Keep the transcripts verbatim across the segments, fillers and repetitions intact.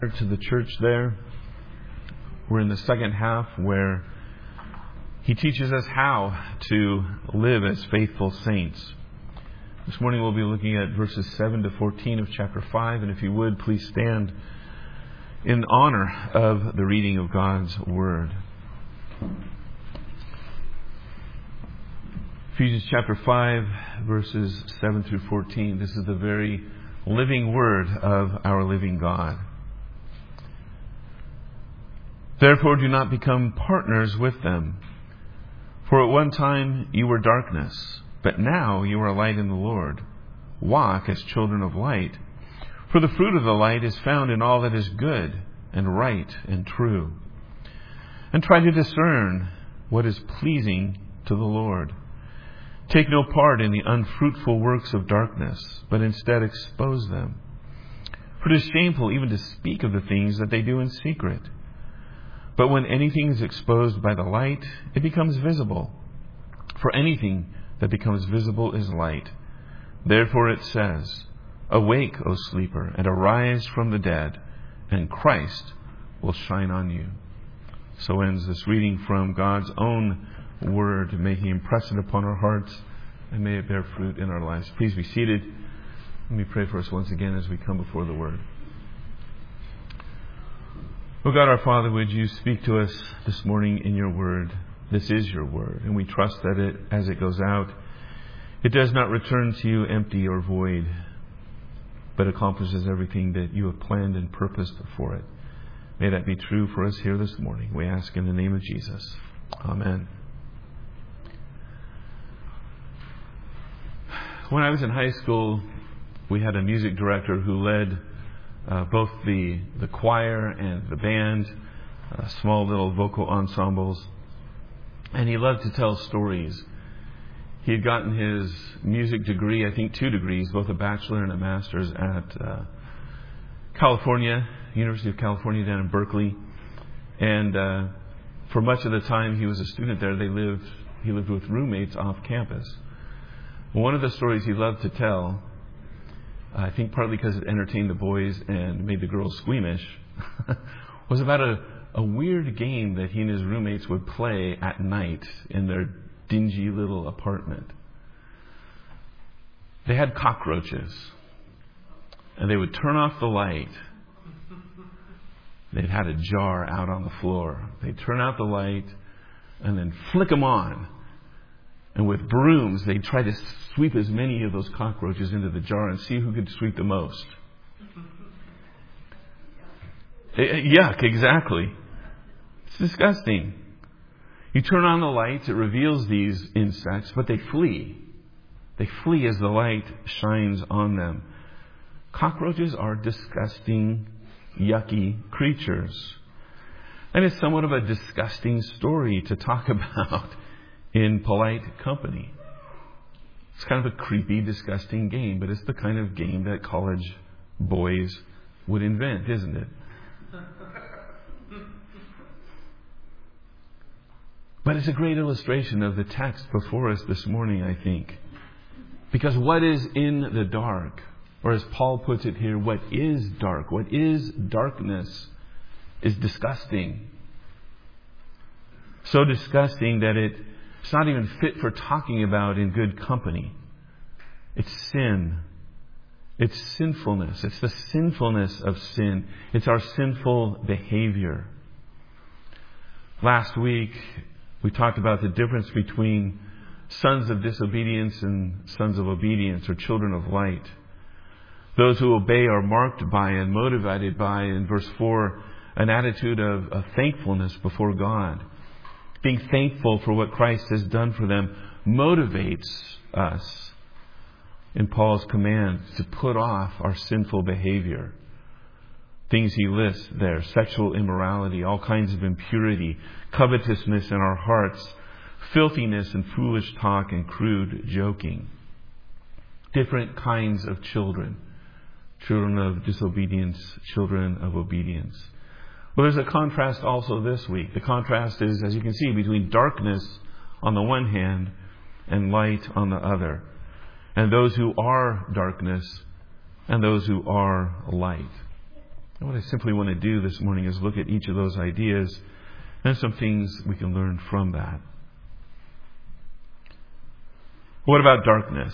To the church there. We're in the second half where he teaches us how to live as faithful saints. This morning we'll be looking at verses seven to fourteen of chapter five, and if you would, please stand in honor of the reading of God's Word. Ephesians chapter five, verses seven through fourteen. This is the very living Word of our living God. Therefore do not become partners with them. For at one time you were darkness, but now you are light in the Lord. Walk as children of light. For the fruit of the light is found in all that is good and right and true. And try to discern what is pleasing to the Lord. Take no part in the unfruitful works of darkness, but instead expose them. For it is shameful even to speak of the things that they do in secret. But when anything is exposed by the light, it becomes visible. For anything that becomes visible is light. Therefore it says, Awake, O sleeper, and arise from the dead, and Christ will shine on you. So ends this reading from God's own Word. May He impress it upon our hearts, and may it bear fruit in our lives. Please be seated. Let me pray for us once again as we come before the Word. Oh God, our Father, would you speak to us this morning in your word? This is your word, and we trust that it, as it goes out, it does not return to you empty or void, but accomplishes everything that you have planned and purposed for it. May that be true for us here this morning. We ask in the name of Jesus. Amen. When I was in high school, we had a music director who led Uh, both the, the choir and the band, uh, small little vocal ensembles. And he loved to tell stories. He had gotten his music degree, I think two degrees, both a bachelor and a master's at uh, California, University of California down in Berkeley. And uh, for much of the time he was a student there, they lived. he lived with roommates off campus. One of the stories he loved to tell, I think partly because it entertained the boys and made the girls squeamish, was about a, a weird game that he and his roommates would play at night in their dingy little apartment. They had cockroaches, and they would turn off the light. They'd had a jar out on the floor. They'd turn out the light and then flick them on. And with brooms, they'd try to sweep as many of those cockroaches into the jar and see who could sweep the most. Yuck, exactly. It's disgusting. You turn on the lights, it reveals these insects, but they flee. They flee as the light shines on them. Cockroaches are disgusting, yucky creatures. And it's somewhat of a disgusting story to talk about in polite company. It's kind of a creepy, disgusting game, but it's the kind of game that college boys would invent, isn't it? But it's a great illustration of the text before us this morning, I think. Because what is in the dark, or as Paul puts it here, what is dark, what is darkness, is disgusting. So disgusting that it It's not even fit for talking about in good company. It's sin. It's sinfulness. It's the sinfulness of sin. It's our sinful behavior. Last week, we talked about the difference between sons of disobedience and sons of obedience, or children of light. Those who obey are marked by and motivated by, in verse four, an attitude of, of thankfulness before God. Being thankful for what Christ has done for them motivates us in Paul's command to put off our sinful behavior. Things he lists there: sexual immorality, all kinds of impurity, covetousness in our hearts, filthiness and foolish talk and crude joking. Different kinds of children. Children of disobedience, children of obedience. Well, there's a contrast also this week. The contrast is, as you can see, between darkness on the one hand and light on the other. And those who are darkness and those who are light. And what I simply want to do this morning is look at each of those ideas and some things we can learn from that. What about darkness?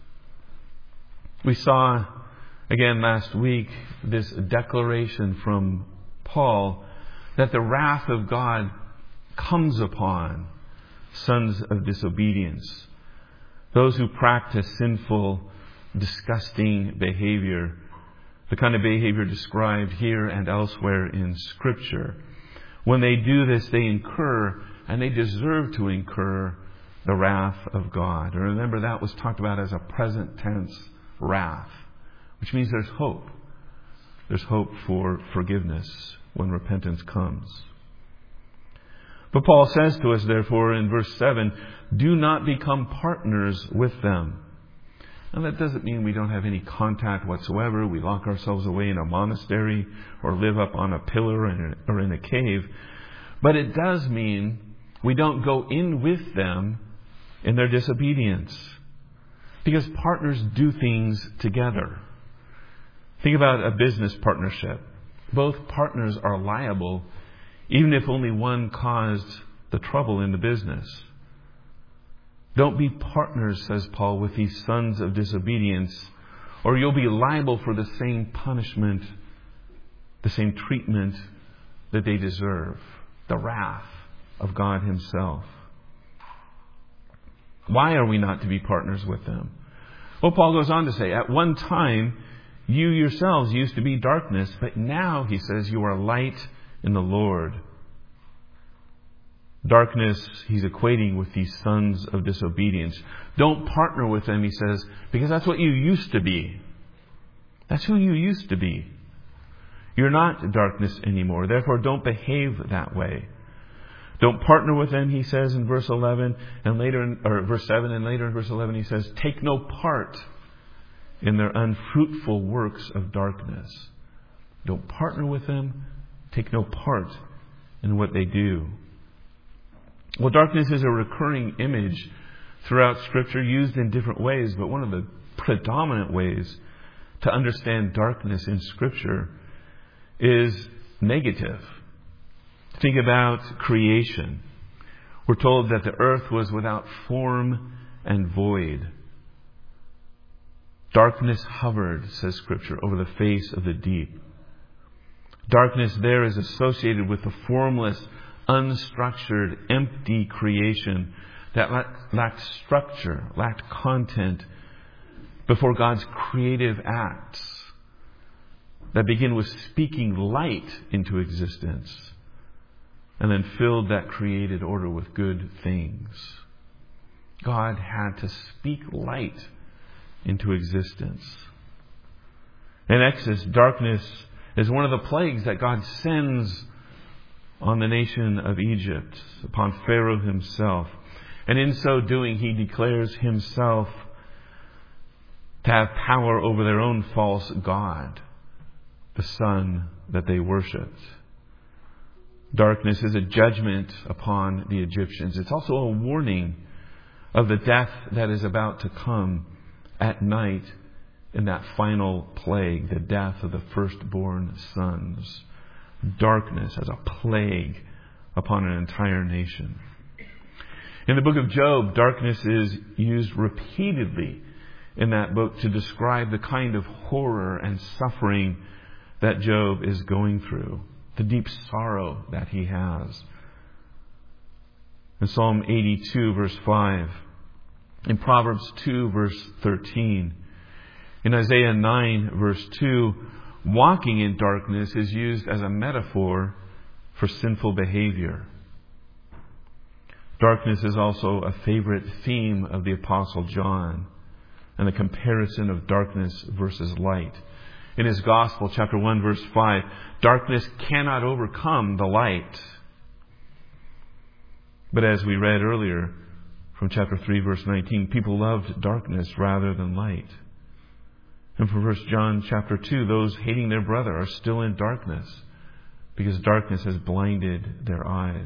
We saw, again last week, this declaration from Paul that the wrath of God comes upon sons of disobedience, those who practice sinful, disgusting behavior, the kind of behavior described here and elsewhere in Scripture. When they do this, they incur, and they deserve to incur, the wrath of God. And remember, that was talked about as a present tense wrath, which means there's hope. There's hope for forgiveness when repentance comes. But Paul says to us, therefore, in verse seven, do not become partners with them. Now, that doesn't mean we don't have any contact whatsoever. We lock ourselves away in a monastery or live up on a pillar or in a cave. But it does mean we don't go in with them in their disobedience. Because partners do things together. Think about a business partnership. Both partners are liable, even if only one caused the trouble in the business. Don't be partners, says Paul, with these sons of disobedience, or you'll be liable for the same punishment, the same treatment that they deserve, the wrath of God Himself. Why are we not to be partners with them? Well, Paul goes on to say, at one time, you yourselves used to be darkness, but now, he says, you are light in the Lord. Darkness, he's equating with these sons of disobedience. Don't partner with them, he says, because that's what you used to be. That's who you used to be. You're not darkness anymore. Therefore, don't behave that way. Don't partner with them, he says in verse eleven, and later in, or verse seven, and later in verse eleven, he says, take no part in their unfruitful works of darkness. Don't partner with them. Take no part in what they do. Well, darkness is a recurring image throughout Scripture, used in different ways, but one of the predominant ways to understand darkness in Scripture is negative. Think about creation. We're told that the earth was without form and void. Darkness hovered, says Scripture, over the face of the deep. Darkness there is associated with the formless, unstructured, empty creation that lacked structure, lacked content before God's creative acts that begin with speaking light into existence and then filled that created order with good things. God had to speak light into existence. In Exodus, darkness is one of the plagues that God sends on the nation of Egypt, upon Pharaoh himself. And in so doing, he declares himself to have power over their own false god, the sun that they worshipped. Darkness is a judgment upon the Egyptians. It's also a warning of the death that is about to come at night in that final plague, the death of the firstborn sons. Darkness as a plague upon an entire nation. In the book of Job, darkness is used repeatedly in that book to describe the kind of horror and suffering that Job is going through, the deep sorrow that he has. In Psalm eighty-two, verse five, in Proverbs two, verse thirteen, in Isaiah nine, verse two, walking in darkness is used as a metaphor for sinful behavior. Darkness is also a favorite theme of the Apostle John, and the comparison of darkness versus light. In his Gospel, chapter one, verse five, darkness cannot overcome the light. But as we read earlier from chapter three, verse nineteen, people loved darkness rather than light. And from First John chapter two, those hating their brother are still in darkness because darkness has blinded their eyes.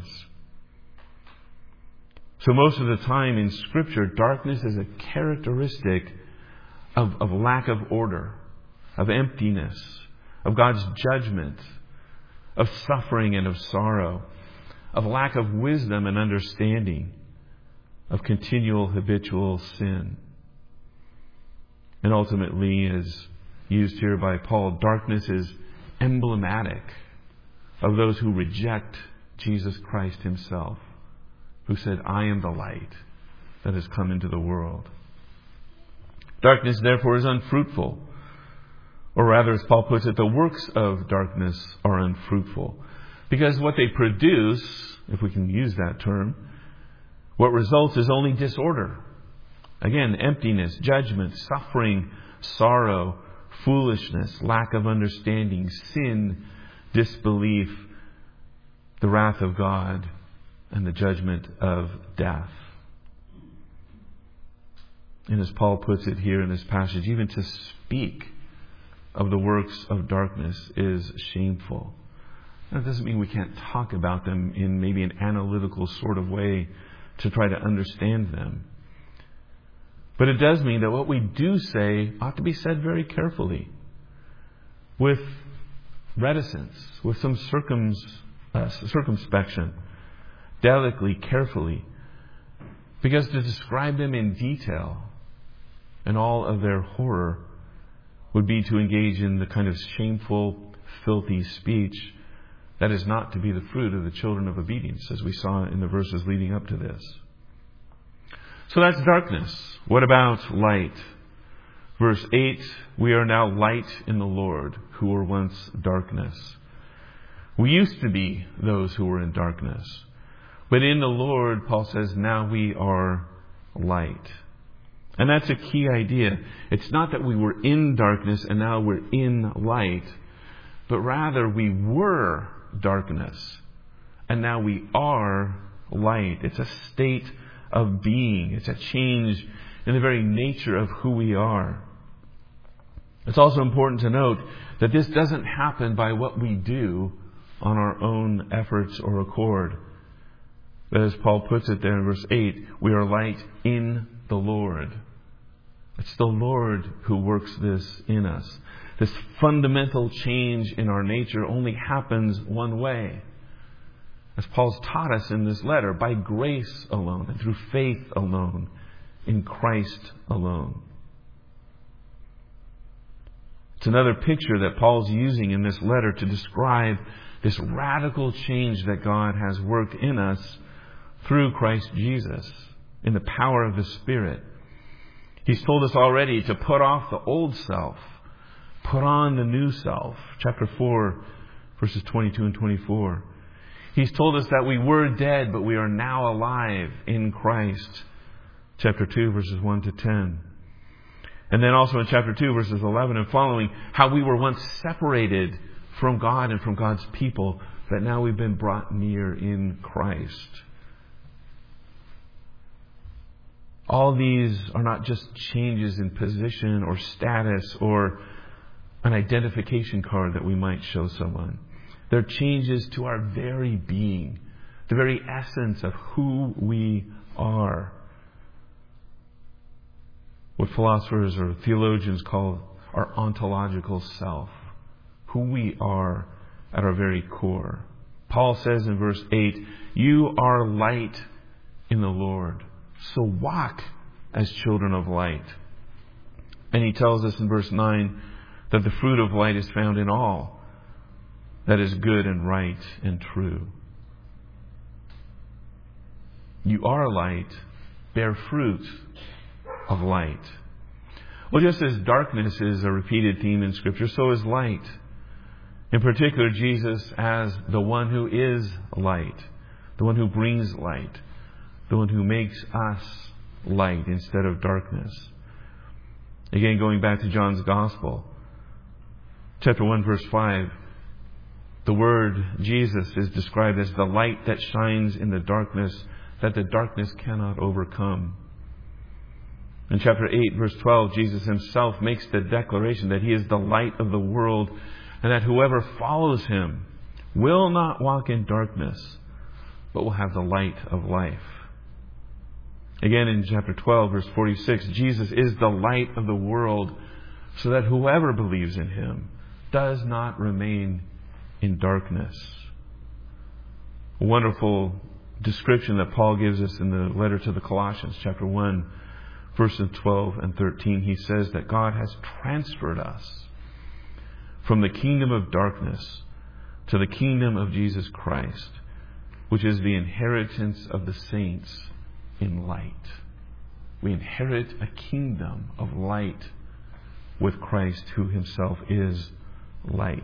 So most of the time in Scripture, darkness is a characteristic of, of lack of order, of emptiness, of God's judgment, of suffering and of sorrow, of lack of wisdom and understanding, of continual habitual sin. And ultimately, as used here by Paul, darkness is emblematic of those who reject Jesus Christ himself, who said, I am the light that has come into the world. Darkness, therefore, is unfruitful. Or rather, as Paul puts it, the works of darkness are unfruitful. Because what they produce, if we can use that term, what results is only disorder. Again, emptiness, judgment, suffering, sorrow, foolishness, lack of understanding, sin, disbelief, the wrath of God, and the judgment of death. And as Paul puts it here in this passage, even to speak of the works of darkness is shameful. That doesn't mean we can't talk about them in maybe an analytical sort of way to try to understand them. But it does mean that what we do say ought to be said very carefully, with reticence, with some circum, uh, circumspection, delicately, carefully. Because to describe them in detail and all of their horror would be to engage in the kind of shameful, filthy speech that is not to be the fruit of the children of obedience, as we saw in the verses leading up to this. So that's darkness. What about light? Verse eight, we are now light in the Lord, who were once darkness. We used to be those who were in darkness. But in the Lord, Paul says, now we are light. And that's a key idea. It's not that we were in darkness and now we're in light, but rather we were darkness and now we are light. It's a state of being. It's a change in the very nature of who we are. It's also important to note that this doesn't happen by what we do on our own efforts or accord. But as Paul puts it there in verse eight, we are light in the Lord. It's the Lord who works this in us. This fundamental change in our nature only happens one way. As Paul's taught us in this letter, by grace alone and through faith alone, in Christ alone. It's another picture that Paul's using in this letter to describe this radical change that God has worked in us through Christ Jesus, in the power of the Spirit. He's told us already to put off the old self, put on the new self. Chapter four, verses twenty-two and twenty-four. He's told us that we were dead, but we are now alive in Christ. Chapter two, verses one to ten. And then also in chapter two, verses eleven and following, how we were once separated from God and from God's people, but now we've been brought near in Christ. All these are not just changes in position or status or an identification card that we might show someone. They're changes to our very being, the very essence of who we are. What philosophers or theologians call our ontological self, who we are at our very core. Paul says in verse eight, you are light in the Lord. So walk as children of light. And he tells us in verse nine that the fruit of light is found in all that is good and right and true. You are light, bear fruit of light. Well, just as darkness is a repeated theme in Scripture, so is light. In particular, Jesus as the one who is light, the one who brings light, the one who makes us light instead of darkness. Again, going back to John's Gospel, chapter one, verse five, the word Jesus is described as the light that shines in the darkness, that the darkness cannot overcome. In chapter eight, verse twelve, Jesus himself makes the declaration that he is the light of the world and that whoever follows him will not walk in darkness, but will have the light of life. Again, in chapter twelve, verse forty-six, Jesus is the light of the world so that whoever believes in him does not remain in darkness. A wonderful description that Paul gives us in the letter to the Colossians, chapter one, verses twelve and thirteen. He says that God has transferred us from the kingdom of darkness to the kingdom of Jesus Christ, which is the inheritance of the saints in light. We inherit a kingdom of light with Christ, who himself is light.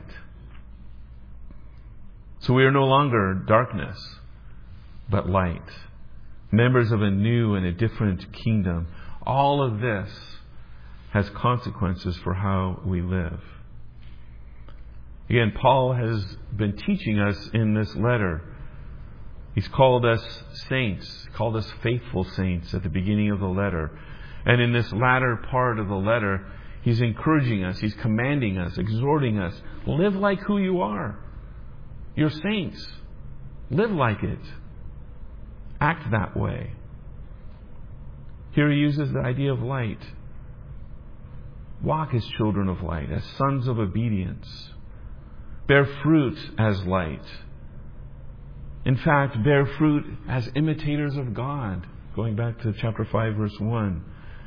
So we are no longer darkness, but light. Members of a new and a different kingdom. All of this has consequences for how we live. Again, Paul has been teaching us in this letter. He's called us saints, called us faithful saints at the beginning of the letter. And in this latter part of the letter, he's encouraging us, he's commanding us, exhorting us, live like who you are. You're saints. Live like it. Act that way. Here he uses the idea of light. Walk as children of light, as sons of obedience. Bear fruit as light. In fact, bear fruit as imitators of God. Going back to chapter five, verse one.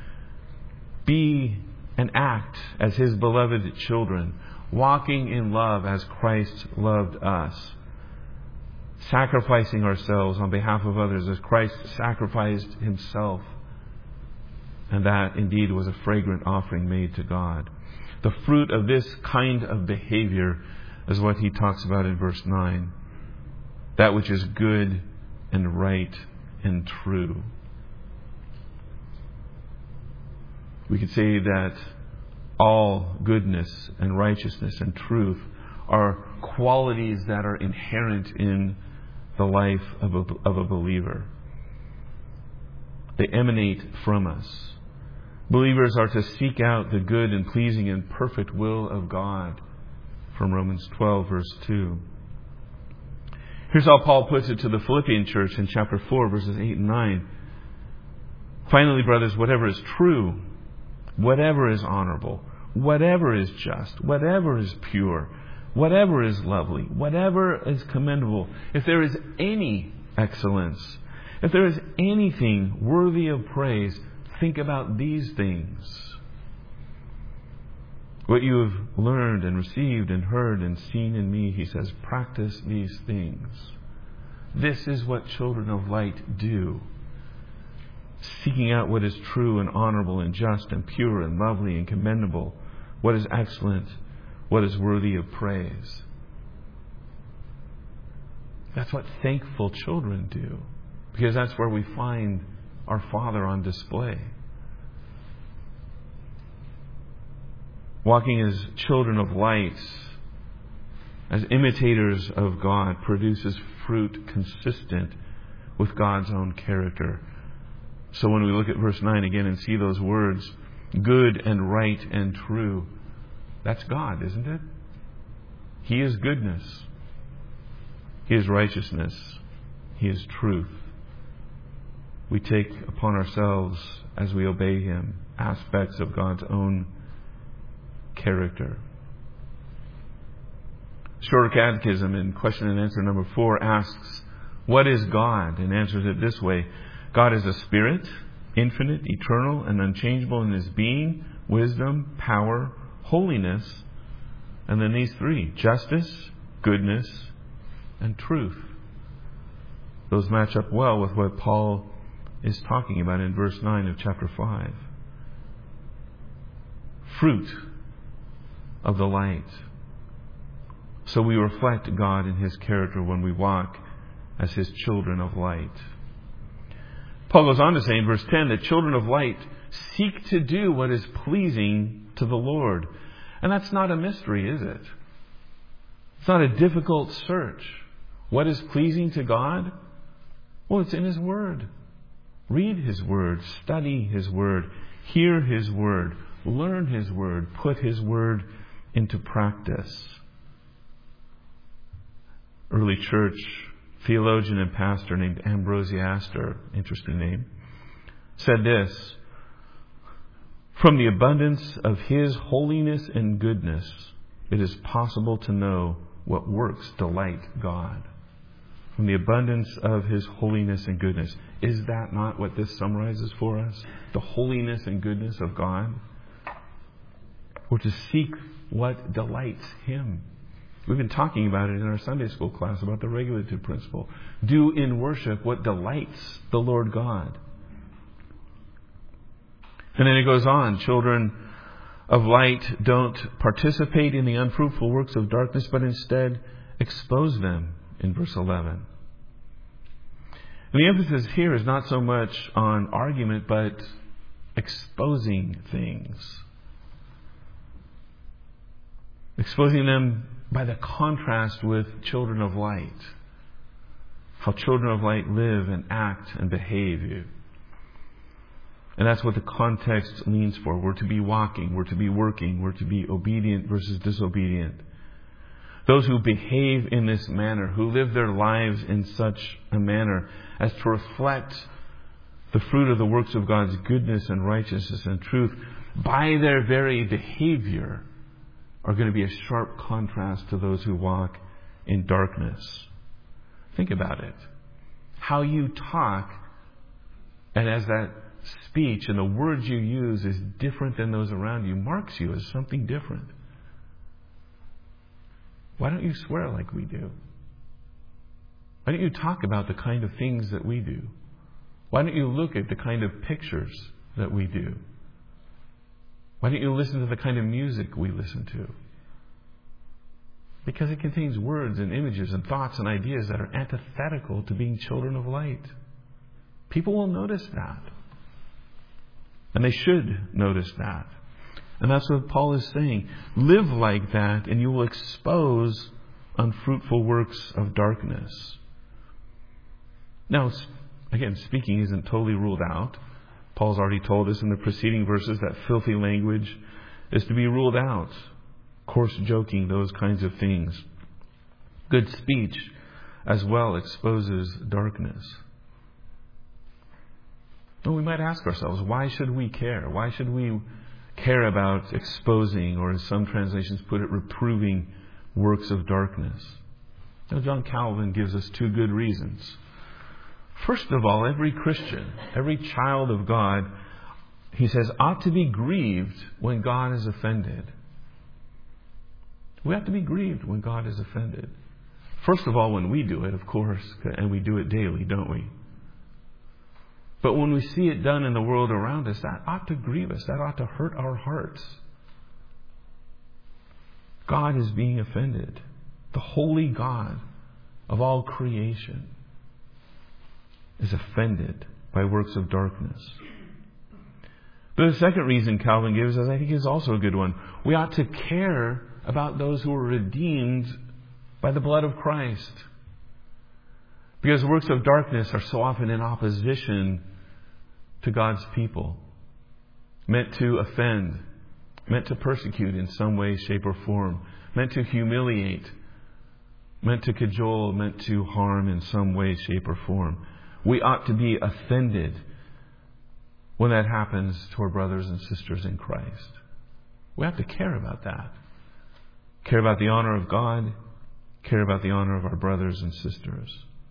Be and act as his beloved children, walking in love as Christ loved us, sacrificing ourselves on behalf of others as Christ sacrificed himself. And that indeed was a fragrant offering made to God. The fruit of this kind of behavior is what he talks about in verse nine. That which is good and right and true. We could say that all goodness and righteousness and truth are qualities that are inherent in the life of a, of a believer. They emanate from us. Believers are to seek out the good and pleasing and perfect will of God, from Romans twelve, verse two. Here's how Paul puts it to the Philippian church in chapter four, verses eight and nine. Finally, brothers, whatever is true, whatever is honorable, whatever is just, whatever is pure, whatever is lovely, whatever is commendable, if there is any excellence, if there is anything worthy of praise, think about these things. What you have learned and received and heard and seen in me, he says, practice these things. This is what children of light do. Seeking out what is true and honorable and just and pure and lovely and commendable. What is excellent. What is worthy of praise. That's what thankful children do. Because that's where we find our Father on display. Walking as children of light, as imitators of God, produces fruit consistent with God's own character. So when we look at verse nine again and see those words, good and right and true, that's God, isn't it? He is goodness. He is righteousness. He is truth. We take upon ourselves, as we obey Him, aspects of God's own character. Shorter Catechism in question and answer number four asks, what is God? And answers it this way. God is a spirit, infinite, eternal, and unchangeable in His being, wisdom, power, holiness, and then these three, justice, goodness, and truth. Those match up well with what Paul is talking about in verse nine of chapter five. Fruit of the light. So we reflect God in His character when we walk as His children of light. Paul goes on to say in verse ten that children of light seek to do what is pleasing to the Lord. And that's not a mystery, is it? It's not a difficult search. What is pleasing to God? Well, it's in His Word. Read His Word, study His Word, hear His Word, learn His Word, put His Word into practice. Early church theologian and pastor named Ambrosiaster, interesting name, said this: from the abundance of His holiness and goodness, it is possible to know what works delight God. From the abundance of His holiness and goodness. Is that not what this summarizes for us? The holiness and goodness of God? Or to seek what delights Him. We've been talking about it in our Sunday school class about the regulative principle. Do in worship what delights the Lord God. And then it goes on. Children of light don't participate in the unfruitful works of darkness, but instead expose them in verse eleven. And the emphasis here is not so much on argument, but exposing things. Exposing them by the contrast with children of light. How children of light live and act and behave. And that's what the context means for. We're to be walking, we're to be working, we're to be obedient versus disobedient. Those who behave in this manner, who live their lives in such a manner as to reflect the fruit of the works of God's goodness and righteousness and truth, by their very behavior, are going to be a sharp contrast to those who walk in darkness. Think about it. How you talk, and as that speech and the words you use is different than those around you, marks you as something different. Why don't you swear like we do? Why don't you talk about the kind of things that we do? Why don't you look at the kind of pictures that we do? Why don't you listen to the kind of music we listen to? Because it contains words and images and thoughts and ideas that are antithetical to being children of light. People will notice that. And they should notice that. And that's what Paul is saying. Live like that and you will expose unfruitful works of darkness. Now, again, speaking isn't totally ruled out. Paul's already told us in the preceding verses that filthy language is to be ruled out. Coarse joking, those kinds of things. Good speech as well exposes darkness. And we might ask ourselves, why should we care? Why should we care about exposing, or as some translations put it, reproving works of darkness? Now, John Calvin gives us two good reasons. First of all, every Christian, every child of God, he says, ought to be grieved when God is offended. We have to be grieved when God is offended. First of all, when we do it, of course, and we do it daily, don't we? But when we see it done in the world around us, that ought to grieve us. That ought to hurt our hearts. God is being offended. The holy God of all creation is offended by works of darkness. But the second reason Calvin gives us, I think, is also a good one. We ought to care about those who are redeemed by the blood of Christ. Because works of darkness are so often in opposition to God's people. Meant to offend. Meant to persecute in some way, shape, or form. Meant to humiliate. Meant to cajole. Meant to harm in some way, shape, or form. We ought to be offended when that happens to our brothers and sisters in Christ. We have to care about that. Care about the honor of God. Care about the honor of our brothers and sisters.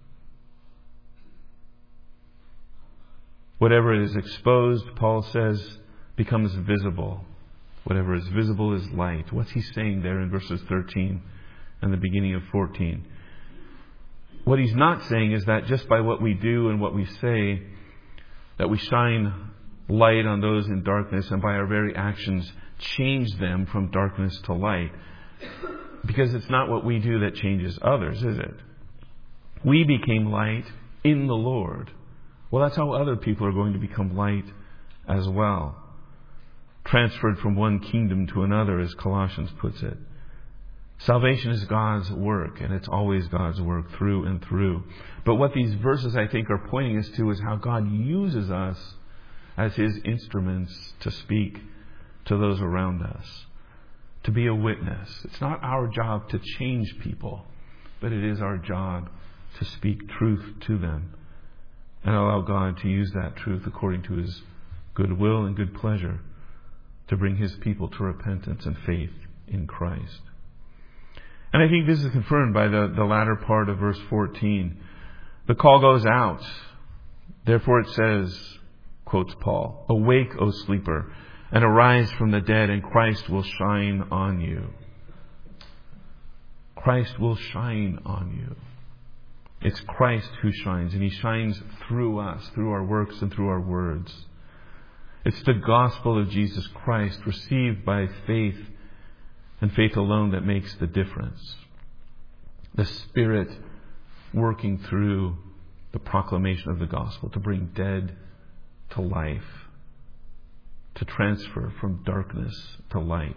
Whatever is exposed, Paul says, becomes visible. Whatever is visible is light. What's he saying there in verses thirteen and the beginning of fourteen? What he's not saying is that just by what we do and what we say, that we shine light on those in darkness, and by our very actions change them from darkness to light. Because it's not what we do that changes others, is it? We became light in the Lord. Well, that's how other people are going to become light as well. Transferred from one kingdom to another, as Colossians puts it. Salvation is God's work, and it's always God's work through and through. But what these verses, I think, are pointing us to is how God uses us as His instruments to speak to those around us, to be a witness. It's not our job to change people, but it is our job to speak truth to them and allow God to use that truth according to His good will and good pleasure to bring His people to repentance and faith in Christ. And I think this is confirmed by the, the latter part of verse fourteen. The call goes out. Therefore it says, quotes Paul, "Awake, O sleeper, and arise from the dead, and Christ will shine on you." Christ will shine on you. It's Christ who shines, and He shines through us, through our works and through our words. It's the gospel of Jesus Christ, received by faith and faith alone, that makes the difference. The Spirit working through the proclamation of the gospel to bring dead to life, to transfer from darkness to light.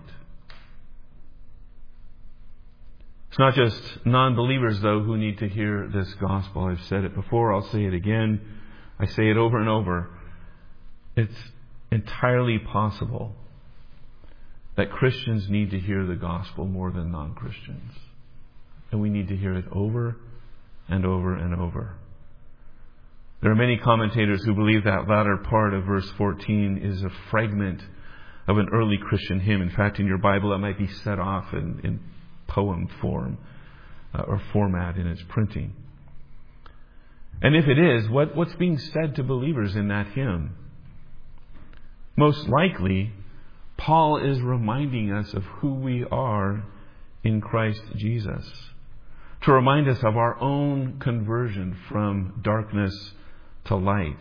It's not just non-believers, though, who need to hear this gospel. I've said it before. I'll say it again. I say it over and over. It's entirely possible that Christians need to hear the gospel more than non-Christians. And we need to hear it over and over and over. There are many commentators who believe that latter part of verse fourteen is a fragment of an early Christian hymn. In fact, in your Bible, it might be set off in, in poem form uh, or format in its printing. And if it is, what, what's being said to believers in that hymn? Most likely, Paul is reminding us of who we are in Christ Jesus, to remind us of our own conversion from darkness to light,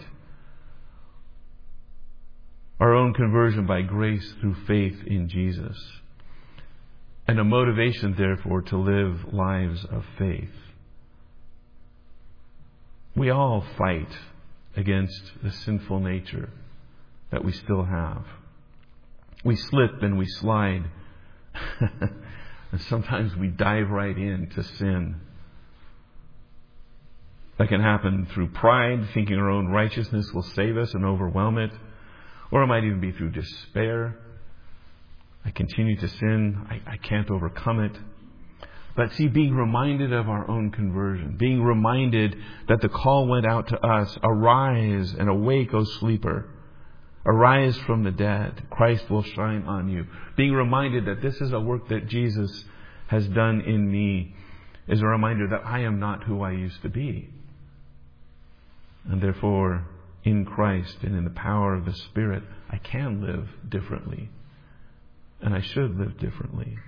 our own conversion by grace through faith in Jesus, and a motivation, therefore, to live lives of faith. We all fight against the sinful nature that we still have. We slip and we slide. And sometimes we dive right into sin. That can happen through pride, thinking our own righteousness will save us and overwhelm it. Or it might even be through despair. I continue to sin. I, I can't overcome it. But see, being reminded of our own conversion, being reminded that the call went out to us, "Arise and awake, O sleeper. Arise from the dead. Christ will shine on you." Being reminded that this is a work that Jesus has done in me is a reminder that I am not who I used to be. And therefore, in Christ and in the power of the Spirit, I can live differently. And I should live differently.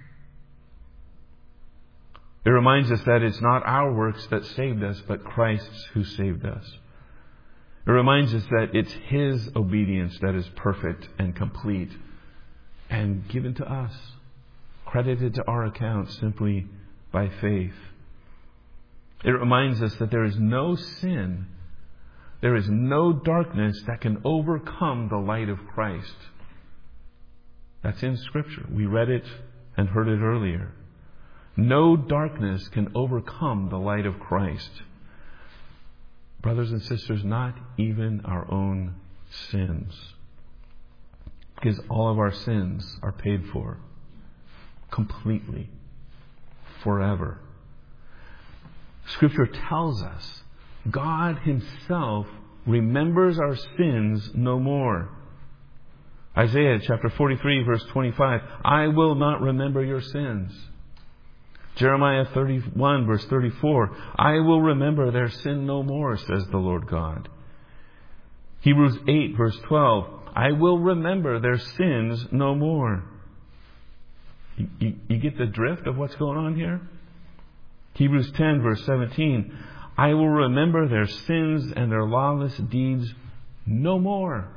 It reminds us that it's not our works that saved us, but Christ's who saved us. It reminds us that it's His obedience that is perfect and complete and given to us, credited to our account simply by faith. It reminds us that there is no sin, there is no darkness that can overcome the light of Christ. That's in Scripture. We read it and heard it earlier. No darkness can overcome the light of Christ. Brothers and sisters, not even our own sins. Because all of our sins are paid for. Completely. Forever. Scripture tells us God Himself remembers our sins no more. Isaiah chapter forty-three verse twenty-five, "I will not remember your sins." Jeremiah thirty-one verse thirty-four, "I will remember their sin no more, says the Lord God." Hebrews eight verse twelve, "I will remember their sins no more." You, you, you get the drift of what's going on here? Hebrews ten verse seventeen, "I will remember their sins and their lawless deeds no more."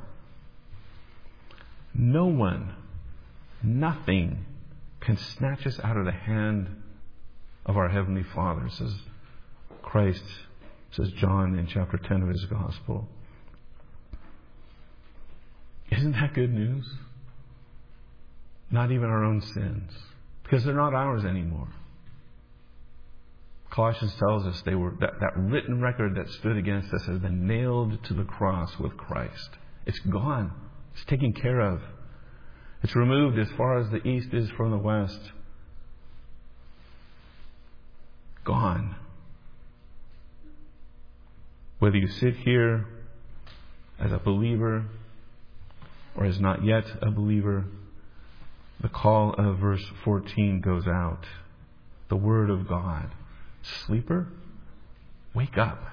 No one, nothing can snatch us out of the hand of our Heavenly Father, says Christ, says John in chapter ten of his Gospel. Isn't that good news? Not even our own sins, because they're not ours anymore. Colossians tells us they were that, that written record that stood against us has been nailed to the cross with Christ. It's gone. It's taken care of. It's removed as far as the east is from the west. Gone. Whether you sit here as a believer or as not yet a believer, the call of verse fourteen goes out. the Word of God. Sleeper, wake up.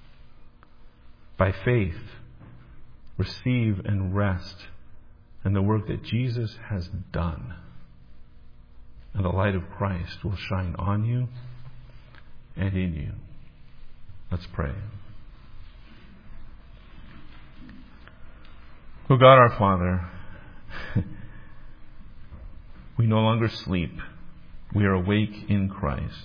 By faith, receive and rest in the work that Jesus has done. And the light of Christ will shine on you and in you. Let's pray. Oh God, our Father, we no longer sleep. We are awake in Christ.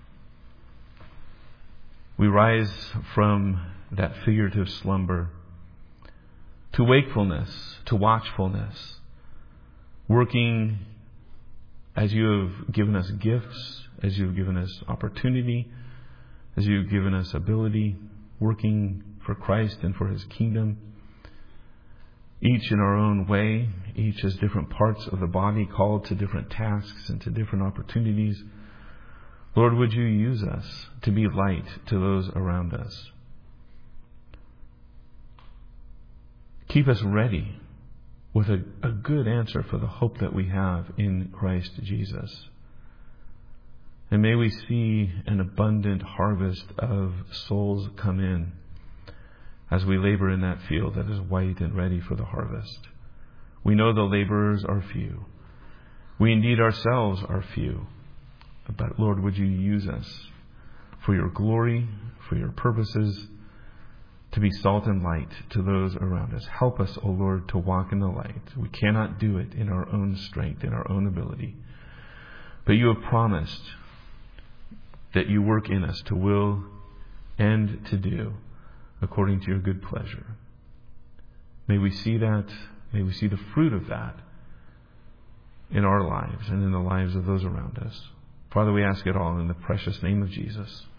We rise from that figurative slumber to wakefulness, to watchfulness, working as you have given us gifts, as you have given us opportunity, as you have given us ability, working for Christ and for His kingdom, each in our own way, each as different parts of the body called to different tasks and to different opportunities. Lord, would you use us to be light to those around us? Keep us ready with a, a good answer for the hope that we have in Christ Jesus. And may we see an abundant harvest of souls come in as we labor in that field that is white and ready for the harvest. We know the laborers are few. We indeed ourselves are few. But Lord, would you use us for your glory, for your purposes, to be salt and light to those around us. Help us, O Lord, to walk in the light. We cannot do it in our own strength, in our own ability. But you have promised that you work in us to will and to do according to your good pleasure. May we see that, may we see the fruit of that in our lives and in the lives of those around us. Father, we ask it all in the precious name of Jesus.